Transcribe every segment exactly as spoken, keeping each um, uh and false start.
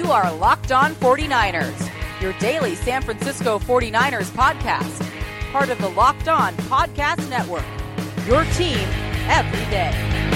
are Locked On forty-niners, your daily San Francisco forty-niners podcast. Part of the Locked On Podcast Network, your team every day.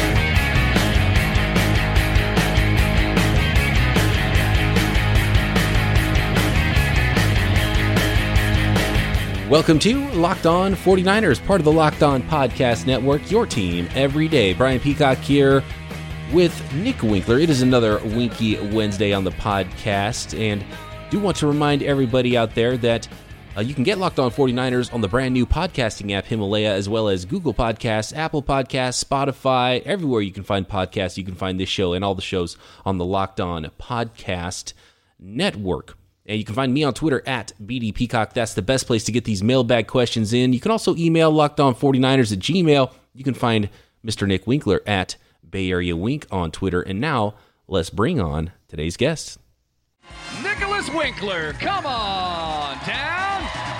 Welcome to Locked On forty-niners, part of the Locked On Podcast Network, your team every day. Brian Peacock here with Nick Winkler. It is another Winky Wednesday on the podcast, and do want to remind everybody out there that uh, you can get Locked On forty-niners on the brand new podcasting app Himalaya, as well as Google Podcasts, Apple Podcasts, Spotify, everywhere you can find podcasts. You can find this show and all the shows on the Locked On Podcast Network. And you can find me on Twitter at B D Peacock. That's the best place to get these mailbag questions in. You can also email locked on forty-niners at gmail. You can find Mister Nick Winkler at Bay Area Wink on Twitter. And now, let's bring on today's guest. Nicholas Winkler, come on down.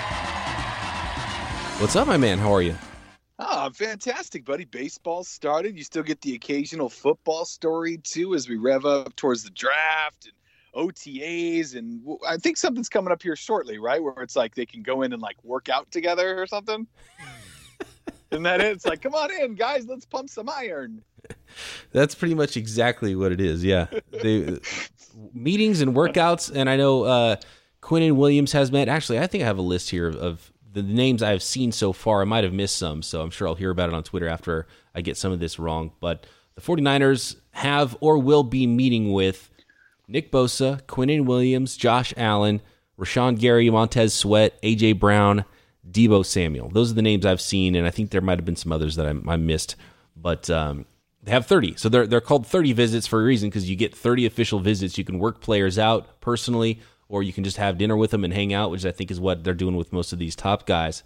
What's up, my man? How are you? Oh, fantastic, buddy. Baseball started. You still get the occasional football story, too, as we rev up towards the draft and O T As, and I think something's coming up here shortly, right? Where it's like they can go in and like work out together or something. Isn't that it? It's like, come on in, guys, let's pump some iron. That's pretty much exactly what it is, yeah. They, meetings and workouts, and I know uh, Quinnen Williams has met. Actually, I think I have a list here of, of the names I've seen so far. I might have missed some, so I'm sure I'll hear about it on Twitter after I get some of this wrong. But the forty-niners have or will be meeting with Nick Bosa, Quinnen Williams, Josh Allen, Rashawn Gary, Montez Sweat, A J Brown, Deebo Samuel. Those are the names I've seen, and I think there might have been some others that I, I missed. But um, they have thirty. So they're, they're called thirty visits for a reason, because you get thirty official visits. You can work players out personally, or you can just have dinner with them and hang out, which I think is what they're doing with most of these top guys.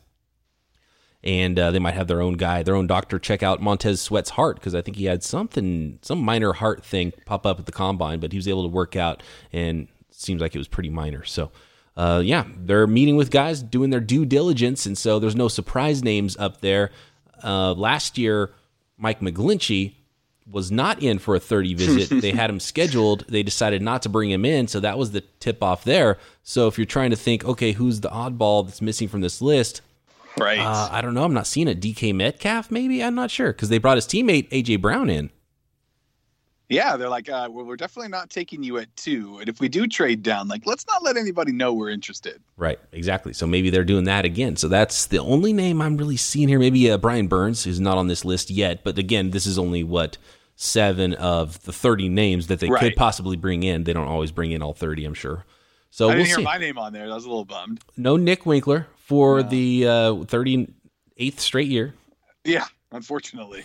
And uh, they might have their own guy, their own doctor, check out Montez Sweat's heart, because I think he had something, some minor heart thing pop up at the combine, but he was able to work out, and it seems like it was pretty minor. So, uh, yeah, they're meeting with guys, doing their due diligence, and so there's no surprise names up there. Uh, last year, Mike McGlinchey was not in for a thirty visit. They had him scheduled. They decided not to bring him in, so that was the tip-off there. So if you're trying to think, okay, who's the oddball that's missing from this list? Right. Uh, I don't know. I'm not seeing a D K Metcalf, maybe? I'm not sure, because they brought his teammate, A J Brown, in. Yeah, they're like, uh, well, we're definitely not taking you at two. And if we do trade down, like, let's not let anybody know we're interested. Right, exactly. So maybe they're doing that again. So that's the only name I'm really seeing here. Maybe uh, Brian Burns, who's not on this list yet. But again, this is only, what, seven of the thirty names that they right. could possibly bring in. They don't always bring in all thirty, I'm sure. So I didn't we'll hear see. my name on there. I was a little bummed. No Nick Winkler for No. the uh, thirty-eighth straight year. Yeah, unfortunately.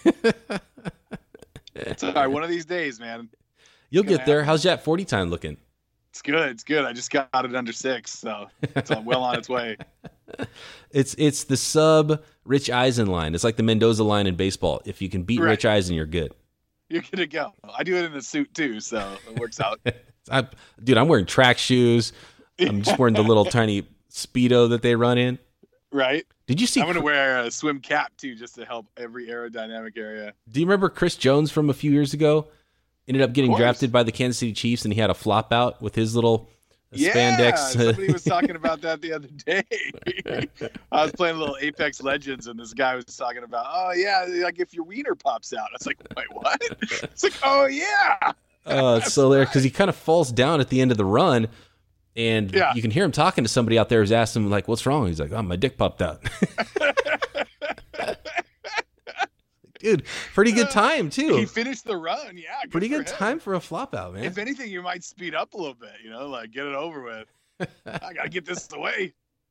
It's all right. One of these days, man. You'll It's get gonna there. happen. How's that forty time looking? It's good. It's good. I just got it under six, so it's well on its way. It's it's the sub Rich Eisen line. It's like the Mendoza line in baseball. If you can beat Right. Rich Eisen, you're good. You're going to go. I do it in a suit, too, so it works out. I, dude, I'm wearing track shoes. I'm just wearing the little tiny Speedo that they run in. Right? Did you see? I'm going to wear a swim cap, too, just to help every aerodynamic area. Do you remember Chris Jones from a few years ago? Ended up getting course. drafted by the Kansas City Chiefs, and he had a flop out with his little Yeah, spandex. somebody was talking about that the other day. I was playing a little Apex Legends, and this guy was talking about, oh, yeah, like if your wiener pops out. I was like, wait, what? It's like, oh, yeah. Uh, so there, because he kind of falls down at the end of the run, and Yeah. you can hear him talking to somebody out there who's asking him, like, what's wrong? He's like, oh, my dick popped out. Dude, pretty good time, too. He finished the run, yeah. Good Pretty for good him. time for a flop out, man. If anything, you might speed up a little bit, you know, like get it over with. I got to get this away.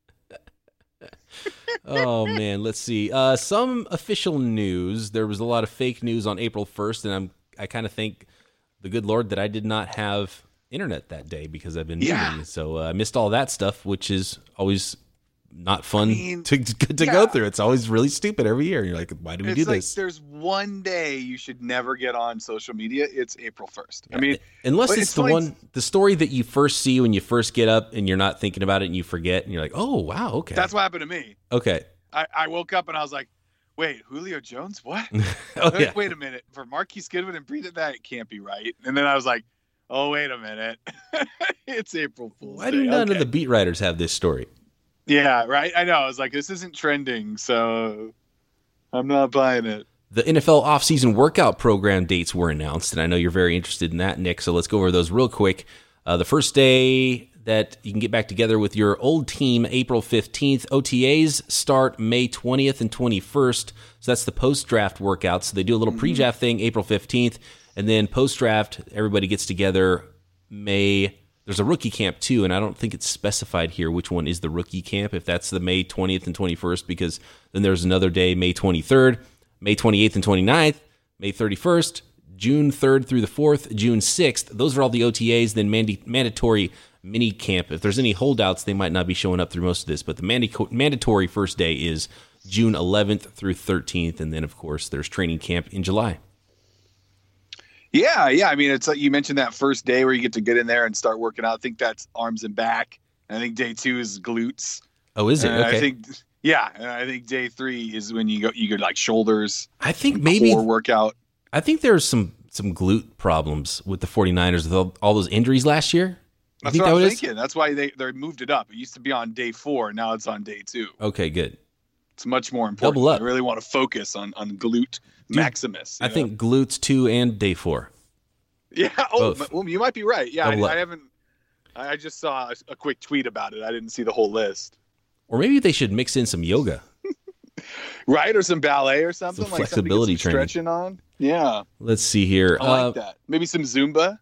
Oh, man, let's see. Uh, some official news. There was a lot of fake news on April first, and I'm, I kind of thank the good Lord that I did not have internet that day because I've been Yeah. moving. So uh, I missed all that stuff, which is always not fun I mean, to to yeah. go through. It's always really stupid every year. You're like, why do we It's do like this? there's one day you should never get on social media. It's April first. I mean, Unless but it's, it's the like- one, the story that you first see when you first get up and you're not thinking about it and you forget and you're like, oh, wow, okay. that's what happened to me. Okay. I, I woke up and I was like, wait, Julio Jones? What? Oh, wait, yeah. wait a minute. For Marquise Goodwin and Breida, that can't be right. And then I was like, oh, wait a minute. It's April Fool's Why Day. do none Okay. of the beat writers have this story? Yeah, right. I know. I was like, this isn't trending, so I'm not buying it. The N F L offseason workout program dates were announced, and I know you're very interested in that, Nick, so let's go over those real quick. Uh, the first day that you can get back together with your old team, April fifteenth. O T As start May twentieth and twenty-first, so that's the post-draft workouts. So they do a little pre-draft thing April fifteenth, and then post-draft, everybody gets together May. There's a rookie camp, too, and I don't think it's specified here which one is the rookie camp, if that's the May twentieth and twenty-first, because then there's another day, May twenty-third, May twenty-eighth and twenty-ninth, May thirty-first, June third through the fourth, June sixth. Those are all the O T As. Then mandi- mandatory mini camp. If there's any holdouts, they might not be showing up through most of this, but the mandi- mandatory first day is June eleventh through thirteenth, and then, of course, there's training camp in July. Yeah, yeah. I mean, it's like you mentioned that first day where you get to get in there and start working out. I think that's arms and back. I think day two is glutes. Oh, is it? And Okay. I think, yeah, and I think day three is when you go, you go like shoulders, I think maybe core workout. I think there's some some glute problems with the 49ers with all, all those injuries last year. You That's think what that I'm what it is? thinking. That's why they they moved it up. It used to be on day four. Now it's on day two. Okay, good. It's much more important. Double up. I really want to focus on on glute maximus. I you know? think glutes two and day four. Yeah. Oh, Both. well, you might be right. Yeah, Double I, up. I haven't. I I just saw a, a quick tweet about it. I didn't see the whole list. Or maybe they should mix in some yoga. Right, or some ballet or something Some like flexibility something to get some training. stretching on. Yeah, Let's see here. I like Uh, that. Maybe some Zumba.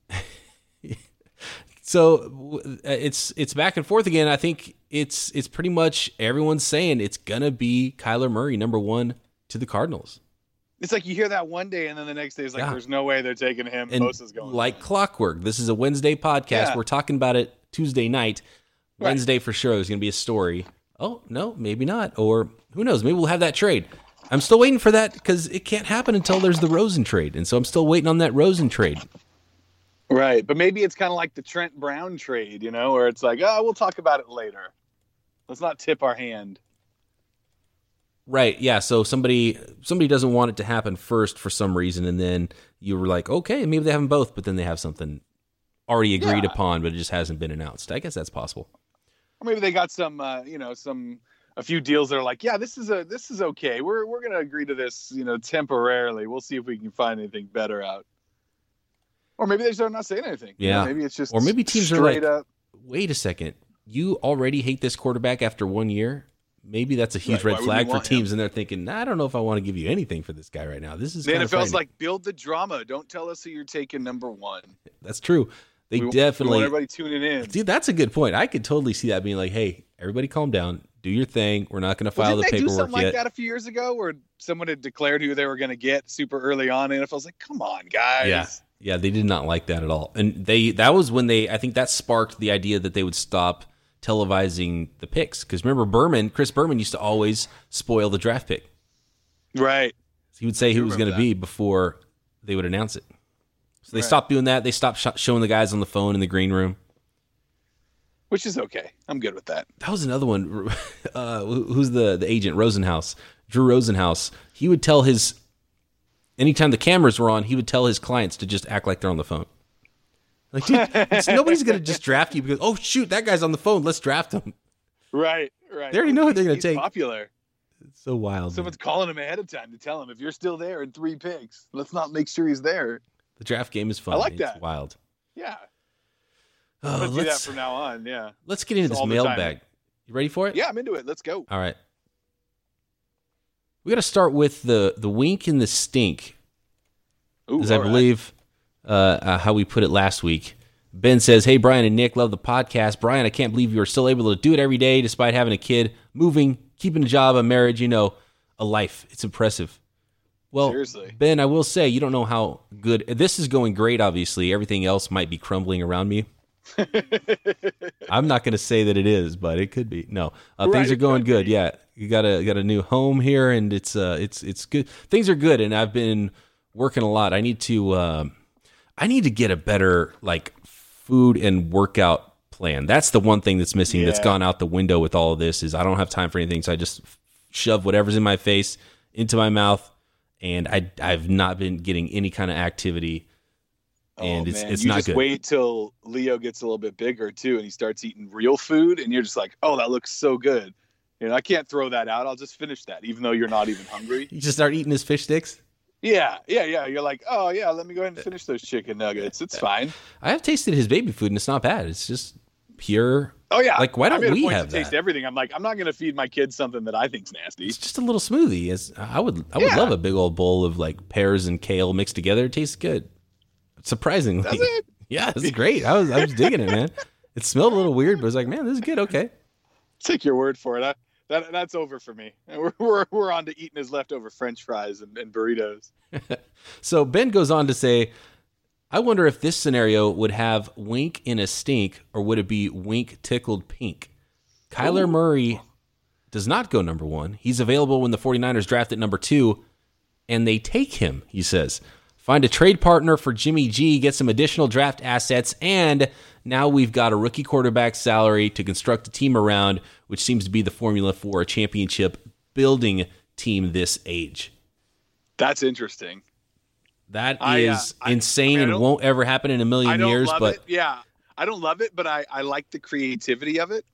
So w- it's it's back and forth again. I think it's it's pretty much everyone's saying it's gonna be Kyler Murray number one to the Cardinals. It's like you hear that one day, and then the next day is like, Yeah. "There's no way they're taking him." And Bosa's going like clockwork, this is a Wednesday podcast. Yeah. We're talking about it Tuesday night. Right. Wednesday for sure there's gonna be a story. Oh no, maybe not. Or who knows? Maybe we'll have that trade. I'm still waiting for that because it can't happen until there's the Rosen trade, and so I'm still waiting on that Rosen trade. right, but maybe it's kind of like the Trent Brown trade, you know, where it's like, "Oh, we'll talk about it later. Let's not tip our hand." Right, yeah. So somebody somebody doesn't want it to happen first for some reason, and then you were like, okay, maybe they have them both, but then they have something already agreed Yeah. upon, but it just hasn't been announced. I guess that's possible. Or maybe they got some, uh, you know, some a few deals that are like, "Yeah, this is a this is okay. We're we're gonna agree to this, you know, temporarily. We'll see if we can find anything better out." Or maybe they just are not saying anything. You know, Yeah. maybe it's just Or maybe teams are straight like, up. Wait a second, you already hate this quarterback after one year? Maybe that's a huge Right, why red would flag we for want teams, him? and they're thinking, nah, I don't know if I want to give you anything for this guy right now. This is The kind N of F L's frightening. like, build the drama. Don't tell us who you're taking number one. That's true. They We- we definitely. want everybody tuning in. Dude, that's a good point. I could totally see that being like, hey, everybody calm down. Do your thing. We're not going to Well, file didn't the they do paperwork something yet. like that a few years ago, where someone had declared who they were going to get super early on? And the N F L's like, come on, guys. Yeah. Yeah, they did not like that at all. And they that was when they I think that sparked the idea that they would stop televising the picks. Because remember Berman, Chris Berman used to always spoil the draft pick. Right. He would say who do it was going to remember be before they would announce it. So they Right. stopped doing that. They stopped sh- showing the guys on the phone in the green room. Which is okay. I'm good with that. That was another one. Uh, who's the, the agent? Rosenhaus. Drew Rosenhaus. He would tell his, anytime the cameras were on, he would tell his clients to just act like they're on the phone. Like, dude, it's, nobody's going to just draft you because, oh, shoot, that guy's on the phone. Let's draft him. Right. Right. They already know who they're gonna He's take. Popular. It's so wild. Someone's man. calling him ahead of time to tell him, if you're still there in three picks, let's not make sure he's there. The draft game is fun. I like It's that. wild. Yeah. Oh, I'm gonna do that let's, from now on. Yeah. let's get into It's this all the time. mailbag. You ready for it? Yeah, I'm into it. Let's go. All right. We got to start with the, the wink and the stink. Ooh, as I all right. believe uh, uh, how we put it last week. Ben says, hey, Brian and Nick, love the podcast. Brian, I can't believe you are still able to do it every day despite having a kid, moving, keeping a job, a marriage, you know, a life. It's impressive. Well, Seriously. Ben, I will say, you don't know how good, this is going great, obviously. Everything else might be crumbling around me. I'm not going to say that it is, but it could be. No, uh, Right, things are it going could good. be. Yeah, you got a got a new home here, and it's uh, it's it's good. Things are good, and I've been working a lot. I need to um, I need to get a better like food and workout plan. That's the one thing that's missing. That's Yeah. gone out the window with all of this. Is I don't have time for anything, so I just shove whatever's in my face into my mouth, and I I've not been getting any kind of activity and oh, it's man. it's you not just good. Wait till Leo gets a little bit bigger too, and he starts eating real food, and you're just like, oh, that looks so good. You know, I can't throw that out. I'll just finish that, even though you're not even hungry. You just start eating his fish sticks. Yeah, yeah, yeah. You're like, oh yeah, let me go ahead and finish those chicken nuggets. It's fine. I have tasted his baby food, and it's not bad. It's just pure. Oh yeah. Like, why don't I made a we point have to taste that? everything? I'm like, I'm not going to feed my kids something that I think's nasty. It's just a little smoothie. It's, I would I would Yeah. love a big old bowl of like pears and kale mixed together. It tastes good. Surprisingly. Does it? Yeah, it's great. I was I was digging it, man. It smelled a little weird, but I was like, man, this is good. Okay. Take your word for it. I, that that's over for me. We're we're, we're on to eating his leftover French fries and, and burritos. So Ben goes on to say, I wonder if this scenario would have Wink in a stink, or would it be Wink tickled pink? Kyler Ooh. Murray does not go number one. He's available when the 49ers draft at number two, and they take him, he says. Find a trade partner for Jimmy G, get some additional draft assets, and now we've got a rookie quarterback salary to construct a team around, which seems to be the formula for a championship building team this age. That's interesting. That I, uh, is I- insane I mean, I and don't- won't ever happen in a I million don't years, love but it. Yeah, I don't love it, but I, I like the creativity of it.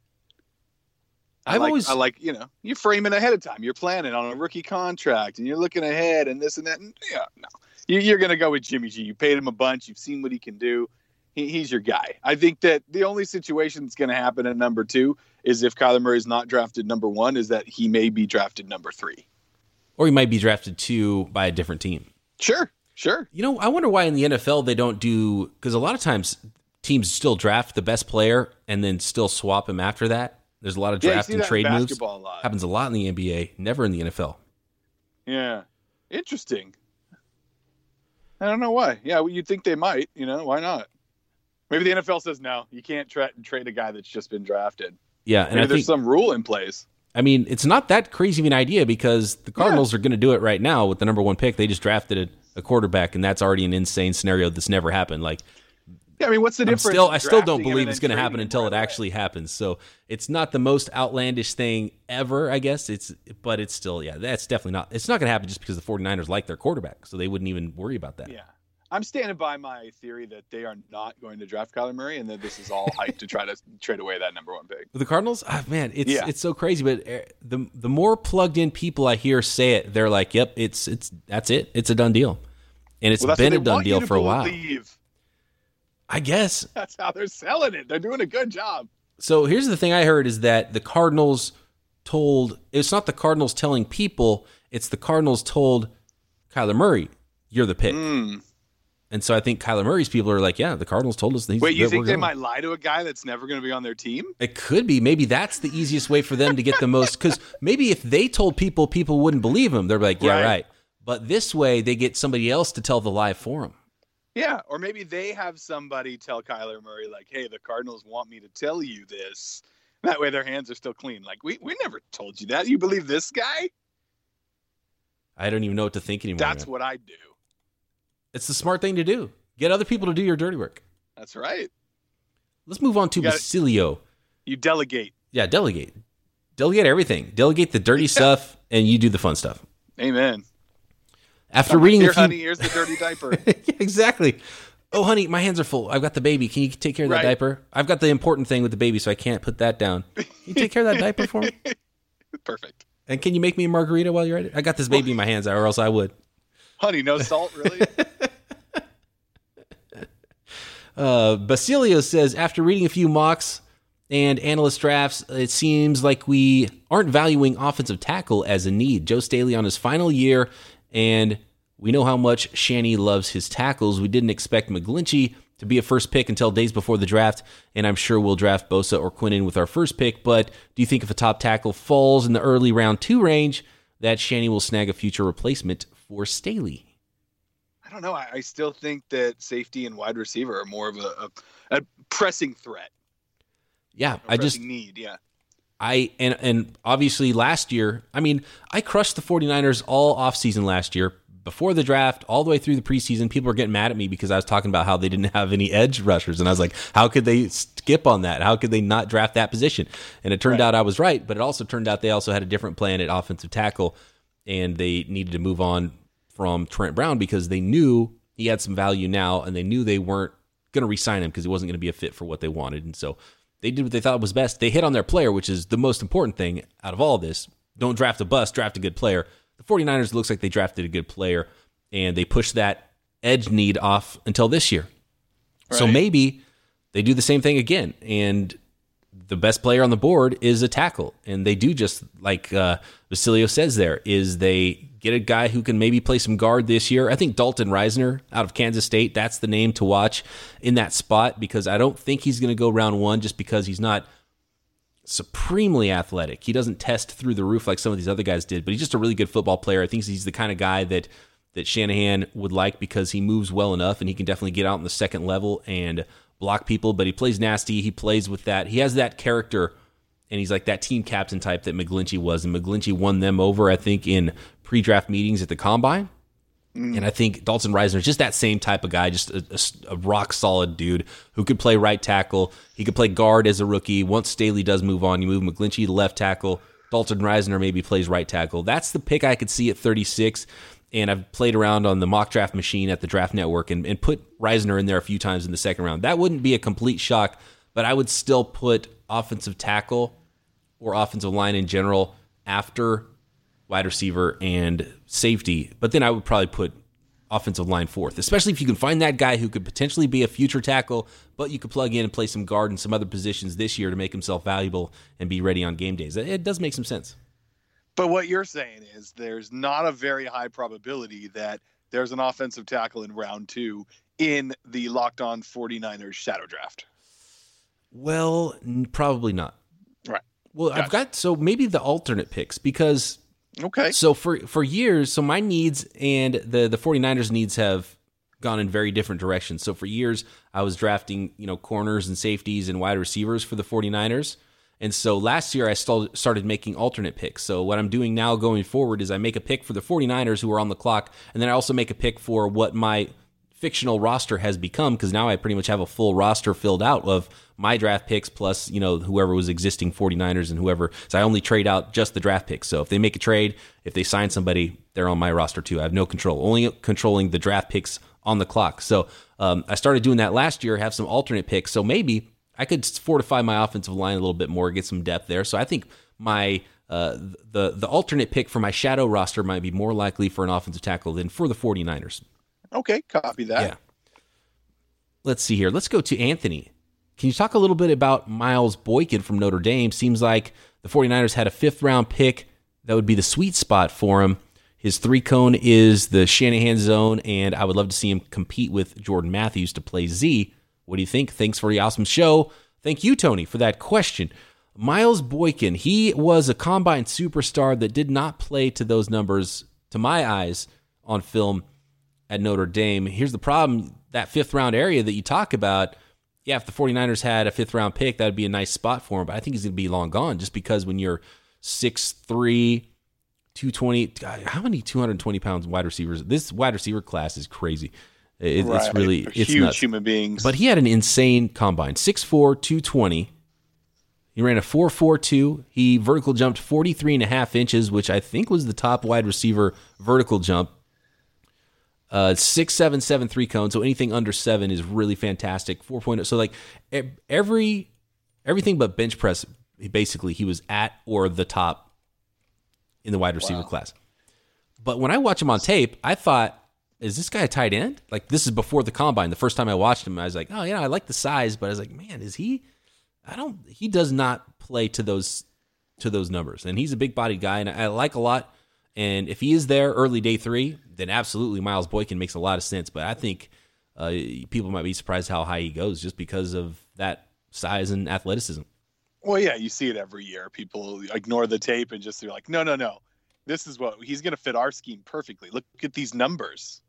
I I've like, always- I like, you know, you're framing ahead of time. You're planning on a rookie contract, and you're looking ahead, and this and that. And yeah, no, you, you're going to go with Jimmy G. You paid him a bunch. You've seen what he can do. He, he's your guy. I think that the only situation that's going to happen at number two is if Kyler Murray is not drafted number one, is that he may be drafted number three. or he might be drafted two by a different team. Sure, sure. You know, I wonder why in the N F L they don't do, because a lot of times teams still draft the best player and then still swap him after that. There's a lot of Yeah, you draft see and that in trade moves. basketball a lot. Happens a lot in the N B A, never in the N F L. Yeah, interesting. I don't know why. Yeah, well, you'd think they might. You know, why not? Maybe the N F L says no. You can't tra- trade a guy that's just been drafted. Yeah, and Maybe I there's think some rule in place. I mean, it's not that crazy of an idea because the Cardinals are going to do it right now with the number one pick. They just drafted a, a quarterback, and that's already an insane scenario that's never happened. Like, Yeah, I mean, what's the I'm difference? still, I still don't drafting him believe and it's then going to happen trading him until right it away? actually happens. So it's not the most outlandish thing ever, I guess. It's, but it's still, yeah, that's definitely not. It's not going to happen just because the 49ers like their quarterback, so they wouldn't even worry about that. Yeah. I'm standing by my theory that they are not going to draft Kyler Murray and that this is all hype to try to trade away that number one pick. The Cardinals, ah, man, it's Yeah. it's so crazy. But uh, the the more plugged in people I hear say it, they're like, "Yep, it's it's that's it. It's a done deal," and it's Well, that's been what a they done want you deal to for a while. believe. I guess. That's how they're selling it. They're doing a good job. So here's the thing I heard is that the Cardinals told, it's not the Cardinals telling people, it's the Cardinals told Kyler Murray, "You're the pick." Mm. And so I think Kyler Murray's people are like, yeah, the Cardinals told us. These, Wait, you that think we're they going. might lie to a guy that's never going to be on their team? It could be. Maybe that's the easiest way for them to get the most. Because maybe if they told people, people wouldn't believe them. They're like, yeah, Right. right. But this way, they get somebody else to tell the lie for them. Yeah, or maybe they have somebody tell Kyler Murray, like, hey, the Cardinals want me to tell you this. That way their hands are still clean. Like, we, we never told you that. You believe this guy? I don't even know what to think anymore. That's man. what I do. It's the smart thing to do. Get other people to do your dirty work. That's right. Let's move on to You gotta- Basilio. You delegate. Yeah, delegate. Delegate everything. Delegate the dirty stuff, and you do the fun stuff. Amen. After reading Here, a few, honey, here's the dirty diaper. Yeah, exactly. Oh, honey, my hands are full. I've got the baby. Can you take care of that Right. diaper? I've got the important thing with the baby, so I can't put that down. Can you take care of that diaper for me? Perfect. And can you make me a margarita while you're at it? I got this baby in my hands, or else I would. Honey, no salt, really? Uh, Basilio says, after reading a few mocks and analyst drafts, it seems like we aren't valuing offensive tackle as a need. Joe Staley on his final year, and we know how much Shanny loves his tackles. We didn't expect McGlinchey to be a first pick until days before the draft, and I'm sure we'll draft Bosa or Quinnen with our first pick, but do you think if a top tackle falls in the early round two range, that Shanny will snag a future replacement for Staley? I don't know. I, I still think that safety and wide receiver are more of a, a, a pressing threat. Yeah, A I just... pressing need, yeah. I and and obviously last year, I mean, I crushed the 49ers all offseason last year, before the draft, all the way through the preseason. People were getting mad at me because I was talking about how they didn't have any edge rushers, and I was like, how could they skip on that? How could they not draft that position? And it turned Right. out I was right, but it also turned out they also had a different plan at offensive tackle, and they needed to move on from Trent Brown because they knew he had some value now, and they knew they weren't going to re-sign him because he wasn't going to be a fit for what they wanted. And so they did what they thought was best. They hit on their player, which is the most important thing out of all this. Don't draft a bust, draft a good player. The 49ers looks like they drafted a good player, and they pushed that edge need off until this year. Right. So maybe they do the same thing again, and the best player on the board is a tackle. And they do just like uh, Vasilio says there, is they get a guy who can maybe play some guard this year. I think Dalton Reisner out of Kansas State, that's the name to watch in that spot, because I don't think he's going to go round one just because he's not supremely athletic. He doesn't test through the roof like some of these other guys did, but he's just a really good football player. I think he's the kind of guy that that Shanahan would like because he moves well enough and he can definitely get out in the second level and block people, but he plays nasty. He plays with that. He has that character, and he's like that team captain type that McGlinchey was, and McGlinchey won them over, I think, in pre-draft meetings at the Combine. Mm. And I think Dalton Reisner is just that same type of guy, just a, a, a rock-solid dude who could play right tackle. He could play guard as a rookie. Once Staley does move on, you move McGlinchey to left tackle. Dalton Reisner maybe plays right tackle. That's the pick I could see at thirty-six. And I've played around on the mock draft machine at the Draft Network and, and put Reisner in there a few times in the second round. That wouldn't be a complete shock, but I would still put offensive tackle or offensive line in general after wide receiver and safety. But then I would probably put offensive line fourth, especially if you can find that guy who could potentially be a future tackle, but you could plug in and play some guard in some other positions this year to make himself valuable and be ready on game days. It does make some sense. But what you're saying is there's not a very high probability that there's an offensive tackle in round two in the Locked On 49ers shadow draft. Well, probably not. Right. Well, gotcha. I've got, so maybe the alternate picks, because okay. So for, for years, so my needs and the, the 49ers needs have gone in very different directions. So for years, I was drafting, you know, corners and safeties and wide receivers for the 49ers. And so last year I started making alternate picks. So what I'm doing now going forward is I make a pick for the 49ers who are on the clock, and then I also make a pick for what my fictional roster has become, because now I pretty much have a full roster filled out of my draft picks plus, you know, whoever was existing 49ers and whoever. So I only trade out just the draft picks. So if they make a trade, if they sign somebody, they're on my roster too. I have no control, only controlling the draft picks on the clock. So um, I started doing that last year, have some alternate picks. So maybe I could fortify my offensive line a little bit more, get some depth there. So I think my uh, the the alternate pick for my shadow roster might be more likely for an offensive tackle than for the 49ers. Okay, copy that. Yeah. Let's see here. Let's go to Anthony. Can you talk a little bit about Miles Boykin from Notre Dame? Seems like the 49ers had a fifth-round pick. That would be the sweet spot for him. His three-cone is the Shanahan zone, and I would love to see him compete with Jordan Matthews to play Z. What do you think? Thanks for the awesome show. Thank you, Tony, for that question. Miles Boykin, he was a combine superstar that did not play to those numbers, to my eyes, on film at Notre Dame. Here's the problem, that fifth-round area that you talk about, yeah, if the 49ers had a fifth-round pick, that would be a nice spot for him, but I think he's going to be long gone just because when you're six three, two twenty, God, how many two hundred twenty pounds wide receivers? This wide receiver class is crazy. It, right. It's really They're it's huge nuts. Human beings. But he had an insane combine. six four, two twenty. He ran a four four two. He vertical jumped forty-three and a half inches, which I think was the top wide receiver vertical jump. Uh, six seven, seven three cone. So anything under seven is really fantastic. four point oh. So like every everything but bench press, basically he was at or the top in the wide receiver wow. class. But when I watch him on tape, I thought, is this guy a tight end? Like, this is before the combine. The first time I watched him, I was like, oh, yeah, I like the size, but I was like, man, is he? I don't. He does not play to those to those numbers, and he's a big bodied guy, and I like a lot. And if he is there early day three, then absolutely Miles Boykin makes a lot of sense. But I think uh, people might be surprised how high he goes just because of that size and athleticism. Well, yeah, you see it every year. People ignore the tape and just they're like, no, no, no. This is what he's going to fit our scheme perfectly. Look at these numbers.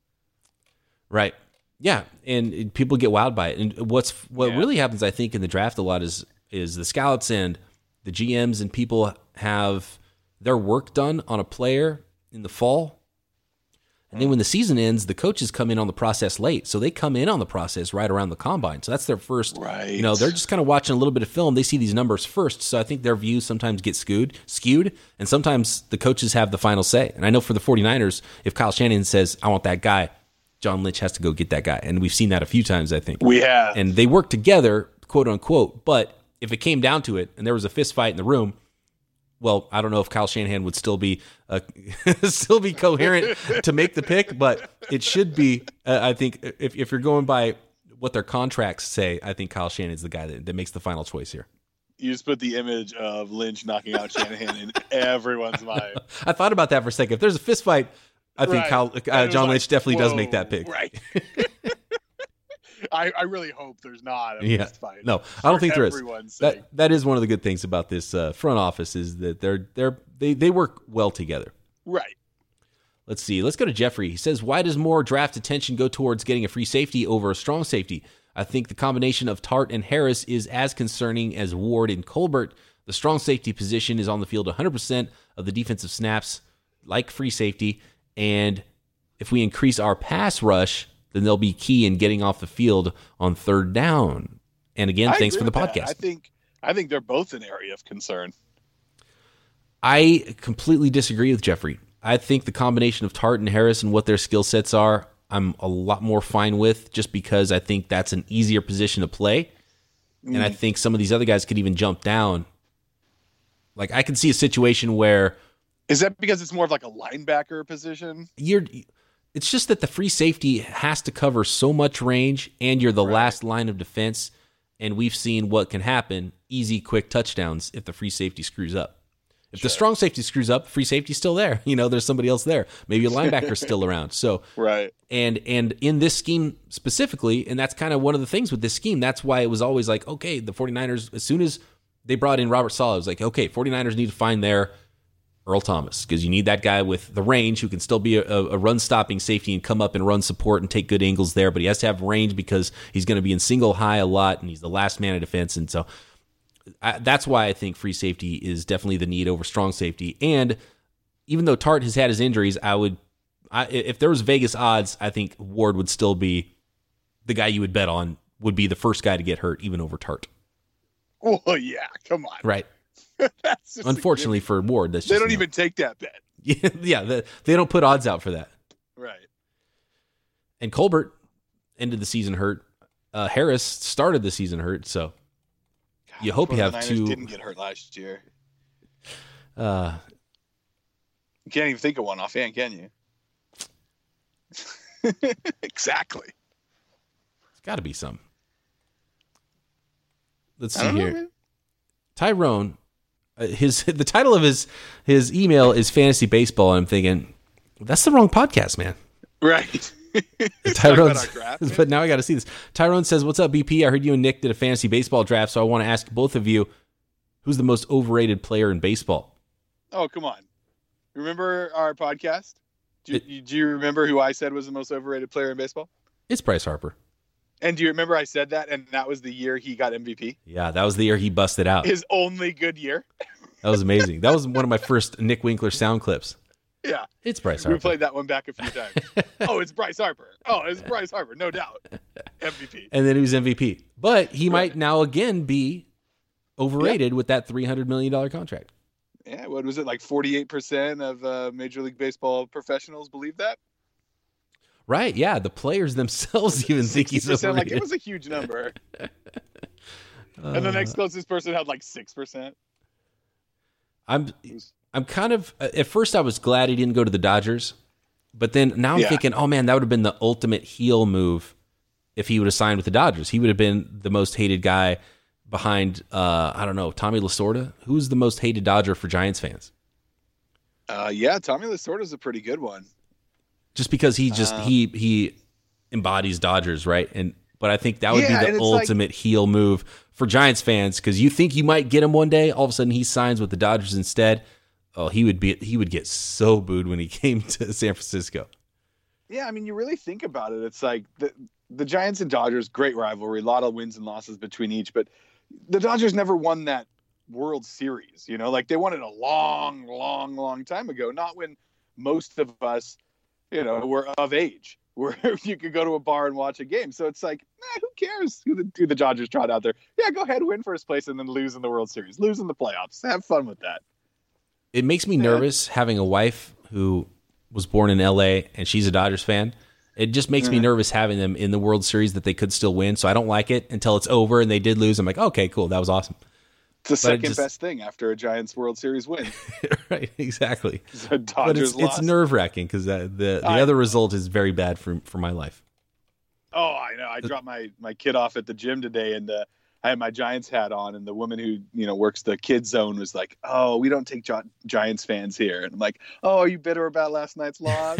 Right. Yeah, and people get wowed by it. And what's what yeah. really happens, I think, in the draft a lot is is the scouts and the G Ms and people have their work done on a player in the fall. And then when the season ends, the coaches come in on the process late. So they come in on the process right around the combine. So that's their first, right. you know, they're just kind of watching a little bit of film. They see these numbers first. So I think their views sometimes get skewed, skewed, and sometimes the coaches have the final say. And I know for the 49ers, if Kyle Shanahan says, I want that guy, John Lynch has to go get that guy. And we've seen that a few times, I think. We have. And they work together, quote unquote. But if it came down to it and there was a fist fight in the room, well, I don't know if Kyle Shanahan would still be uh, still be coherent to make the pick, but it should be. Uh, I think if if you're going by what their contracts say, I think Kyle Shanahan is the guy that, that makes the final choice here. You just put the image of Lynch knocking out Shanahan in everyone's mind. I thought about that for a second. If there's a fist fight, I think Right. Kyle, uh, John like, Lynch definitely does whoa, make that pick. Right. I, I really hope there's not a Yeah. fist fight. No, I don't For think there is. everyone's sake. That that is one of the good things about this uh, front office is that they're they're they they work well together. Right. Let's see. Let's go to Jeffrey. He says, why does more draft attention go towards getting a free safety over a strong safety? I think the combination of Tart and Harris is as concerning as Ward and Colbert. The strong safety position is on the field one hundred percent of the defensive snaps, like free safety. And if we increase our pass rush, then they'll be key in getting off the field on third down. And again, I thanks for agree the with that. podcast. I think I think they're both an area of concern. I completely disagree with Jeffrey. I think the combination of Tart and Harris and what their skill sets are, I'm a lot more fine with, just because I think that's an easier position to play. Mm. And I think some of these other guys could even jump down. Like, I can see a situation where... Is that because it's more of like a linebacker position? You're... It's just that the free safety has to cover so much range, and you're the Right. last line of defense, and we've seen what can happen, easy, quick touchdowns if the free safety screws up. If Sure. the strong safety screws up, free safety's still there. You know, there's somebody else there. Maybe a linebacker's still around. So, Right. and and in this scheme specifically, and that's kind of one of the things with this scheme, that's why it was always like, okay, the 49ers, as soon as they brought in Robert Saleh, it was like, okay, 49ers need to find their Earl Thomas, because you need that guy with the range who can still be a, a run-stopping safety and come up and run support and take good angles there, but he has to have range because he's going to be in single high a lot, and he's the last man of defense. And so I, that's why I think free safety is definitely the need over strong safety. And even though Tart has had his injuries, I would, I, if there was Vegas odds, I think Ward would still be the guy you would bet on, would be the first guy to get hurt, even over Tart. Oh, yeah. Come on. Right. That's just Unfortunately for Ward, that's They just don't no. even take that bet. Yeah, yeah, the, they don't put odds out for that. Right. And Colbert ended the season hurt. Uh, Harris started the season hurt, so God, you hope you have 49ers two. Didn't get hurt last year. Uh, You can't even think of one offhand, can you? Exactly. it's got to be some. Let's I see don't know, here. man. Tyrone, uh, his the title of his his email is Fantasy Baseball, and I'm thinking that's the wrong podcast, man. Right. Tyrone, Talk about our draft, man. but now I got to see this. Tyrone says, "What's up, B P? I heard you and Nick did a fantasy baseball draft, so I want to ask both of you, who's the most overrated player in baseball?" Oh, come on. Remember our podcast? Do you, It- do you remember who I said was the most overrated player in baseball? It's Bryce Harper. And do you remember I said that, and that was the year he got M V P? Yeah, that was the year he busted out. His only good year. That was amazing. That was one of my first Nick Winkler sound clips. Yeah. It's Bryce We Harper. played that one back a few times. Oh, it's Bryce Harper. Oh, it's Bryce Harper, no doubt. M V P. And then he was M V P. But he Right. might now again be overrated with that three hundred million dollars contract. Yeah, what was it, like forty-eight percent of uh, Major League Baseball professionals believe that? Right, yeah. The players themselves even think he's sixty percent, overrated. like it was a huge number. And the next closest person had like six percent. I'm I'm kind of at first I was glad he didn't go to the Dodgers, but then now I'm Yeah. thinking, oh man, that would have been the ultimate heel move if he would have signed with the Dodgers. He would have been the most hated guy behind uh, I don't know, Tommy Lasorda. Who's the most hated Dodger for Giants fans? Uh, yeah, Tommy Lasorda's a pretty good one. Just because he just Um, he he embodies Dodgers, right? And but I think that would Yeah, be and the it's like- ultimate heel move for Giants fans, because you think you might get him one day, all of a sudden he signs with the Dodgers instead. Oh, he would be he would get so booed when he came to San Francisco. Yeah, I mean, you really think about it. It's like the the Giants and Dodgers, great rivalry, a lot of wins and losses between each, but the Dodgers never won that World Series. You know, like they won it a long, long, long time ago. Not when most of us, you know, were of age, where you could go to a bar and watch a game. So it's like, eh, who cares who the, who the Dodgers trot out there? Yeah, go ahead, win first place, and then lose in the World Series, lose in the playoffs. Have fun with that. It makes me nervous having a wife who was born in L A and she's a Dodgers fan, It just makes mm-hmm. me nervous having them in the World Series that they could still win. So I don't like it until it's over and they did lose. I'm like, okay, cool. That was awesome. It's the second just, best thing after a Giants World Series win. Right, exactly. The Dodgers but it's, lost. It's nerve-wracking because the, the, the other result is very bad for for my life. Oh, I know. I dropped my, my kid off at the gym today, and uh, I had my Giants hat on, and the woman who you know works the kids zone was like, "Oh, we don't take Gi- Giants fans here." And I'm like, "Oh, are you bitter about last night's loss?"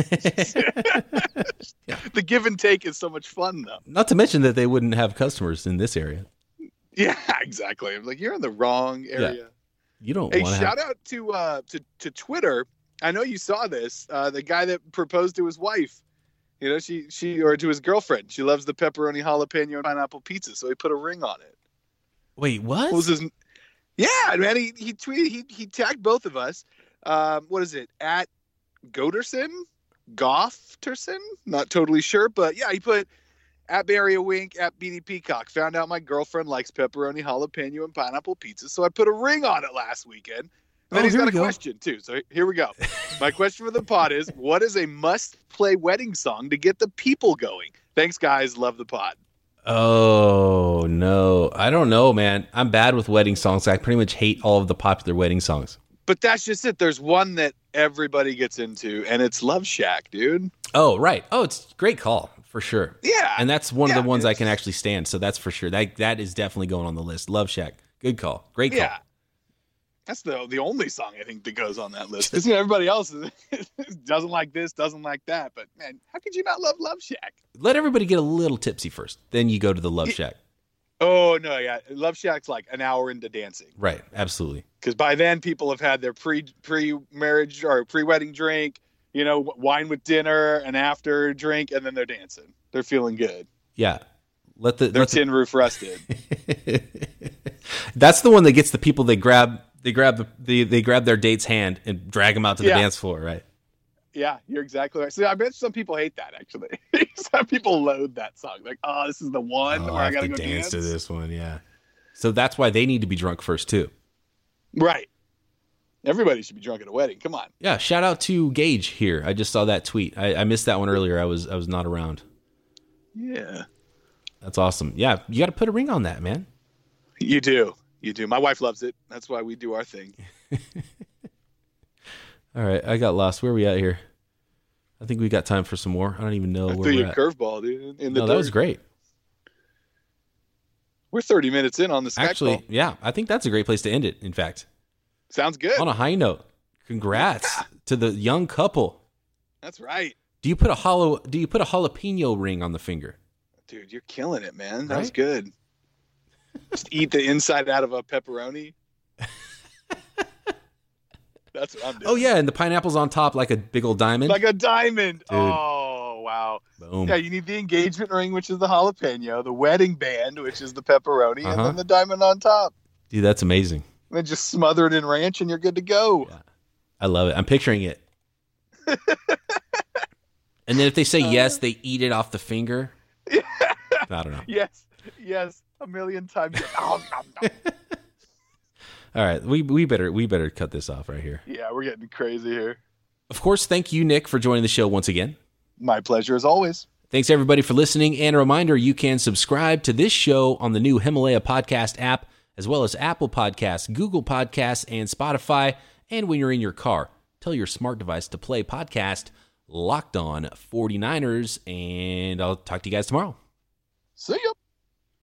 Yeah. The give and take is so much fun, though. Not to mention that they wouldn't have customers in this area. Yeah, exactly. I'm like, you're in the wrong area. Yeah. You don't. Hey, shout have... out to uh, to to Twitter. I know you saw this. Uh, the guy that proposed to his wife. You know, she she or to his girlfriend. She loves the pepperoni, jalapeno, and pineapple pizza, so he put a ring on it. Wait, what? what was his... Yeah, man. He he tweeted. He he tagged both of us. Um, what is it? At Goderson, Goffterson? Not totally sure, but yeah, he put. At Barry a Wink, at B D Peacock. Found out my girlfriend likes pepperoni, jalapeno, and pineapple pizza, so I put a ring on it last weekend. And then oh, he's got a go. question, too. So here we go. My question for the pod is, what is a must-play wedding song to get the people going? Thanks, guys. Love the pod. Oh, no. I don't know, man. I'm bad with wedding songs. I pretty much hate all of the popular wedding songs. But that's just it. There's one that everybody gets into, and it's Love Shack, dude. Oh, right. Oh, it's a great call. For sure. Yeah. And that's one yeah, of the ones I can actually stand. So that's for sure. That that is definitely going on the list. Love Shack. Good call. Great call. Yeah. That's the the only song I think that goes on that list. Because you know, everybody else doesn't like this, doesn't like that. But man, how could you not love Love Shack? Let everybody get a little tipsy first. Then you go to the Love Shack. Oh, no. Yeah. Love Shack's like an hour into dancing. Right. Absolutely. Because by then people have had their pre pre marriage or pre wedding drink. You know, wine with dinner, an after drink, and then they're dancing. They're feeling good. Yeah. Let the Their let tin the... roof rusted. That's the one that gets the people they grab they grab the they, they grab their date's hand and drag them out to the yeah. dance floor, right? Yeah, you're exactly right. See, I bet some people hate that actually. Some people loathe that song. Like, oh, this is the one oh, where I, I gotta to go dance, dance to this one, yeah. So that's why they need to be drunk first too. Right. Everybody should be drunk at a wedding. Come on. Yeah, shout out to Gage here. I just saw that tweet. I, I missed that one earlier. I was I was not around. Yeah. That's awesome. Yeah, you got to put a ring on that, man. You do. You do. My wife loves it. That's why we do our thing. All right, I got lost. Where are we at here? I think we got time for some more. I don't even know I where threw we're you a at. curveball, dude. In the no, that was great. We're thirty minutes in on the snack Actually, ball. yeah, I think that's a great place to end it, in fact. Sounds good. On a high note, congrats yeah. to the young couple. That's right. Do you put a hollow? Do you put a jalapeno ring on the finger? Dude, you're killing it, man. That right? was good. Just eat the inside out of a pepperoni. That's what I'm doing. Oh yeah, and the pineapple's on top like a big old diamond. Like a diamond. Dude. Oh wow. Boom. Yeah, you need the engagement ring, which is the jalapeno, the wedding band, which is the pepperoni, uh-huh. and then the diamond on top. Dude, that's amazing. And then just smother it in ranch and you're good to go. Yeah. I love it. I'm picturing it. And then if they say yes, they eat it off the finger. Yeah. I don't know. Yes. Yes. A million times. Oh, no, no. All right. We we better we better cut this off right here. Yeah, we're getting crazy here. Of course, thank you, Nick, for joining the show once again. My pleasure as always. Thanks, everybody, for listening. And a reminder, you can subscribe to this show on the new Himalaya Podcast app, as well as Apple Podcasts, Google Podcasts, and Spotify. And when you're in your car, tell your smart device to play podcast Locked On forty-niners. And I'll talk to you guys tomorrow. See ya.